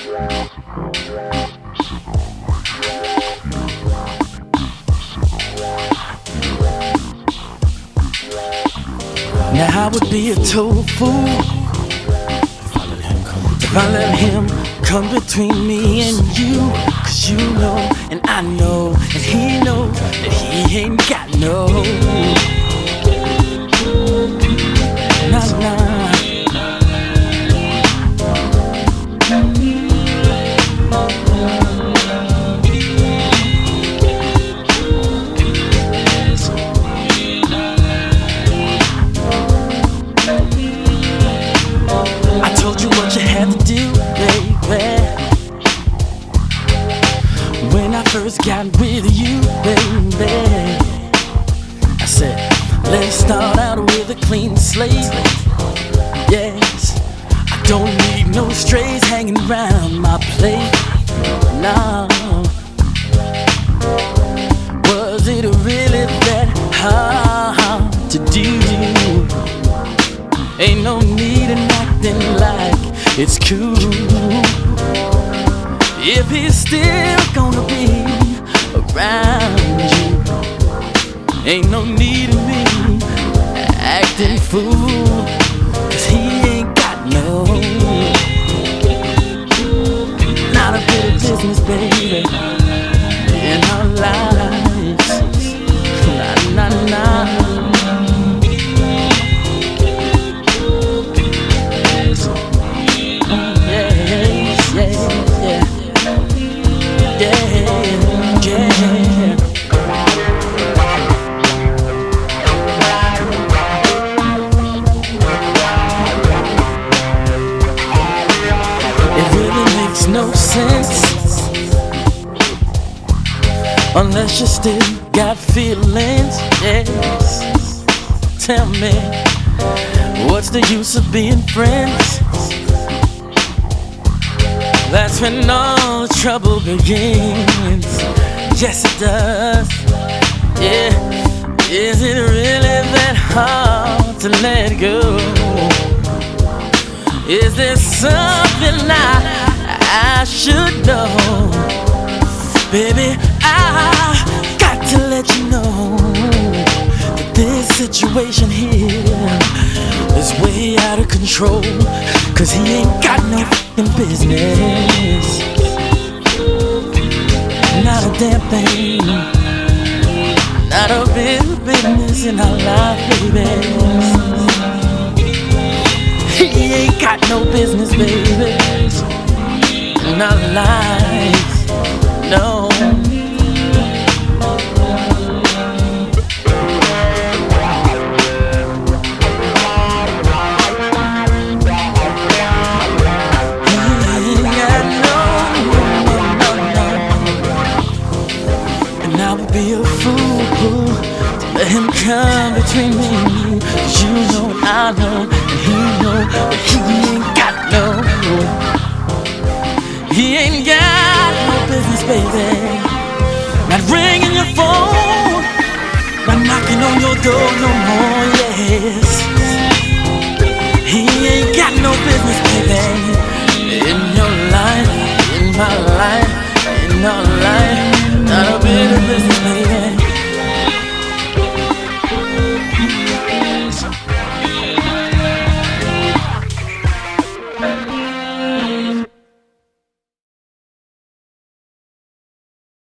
Now I would be a total fool if I let him come between me and you. Cause you know, and I know, and he knows that he ain't got no. Nah. I told you what you had to do, baby. When I first got with you, baby, I said, let's start out with a clean slate. Yes, I don't need no strays hanging around my plate. No. Was it really that hard to do? Ain't no need in acting like it's cool if he's still gonna be around you. Ain't no need in me acting fool, cause he ain't got no, not a bit of business, baby, in our lives. Nah. No sense unless you still got feelings. Yes, tell me, what's the use of being friends? That's when all the trouble begins. Yes, it does. Yeah, is it really that hard to let go? Is there something I should know? Baby, I got to let you know that this situation here is way out of control. Cause he ain't got no f***ing business, not a damn thing, not a bit of business in our life, baby. He ain't got no business, baby, in our lives, no. And I would be a fool to let him come between me and you. Cause you know and I know, and he know that he ain't got no. He ain't got no business, baby, not ringing your phone, not knocking on your door no more, yes. He ain't got no business, baby, in your life, in my life, in our life, not a bit of business.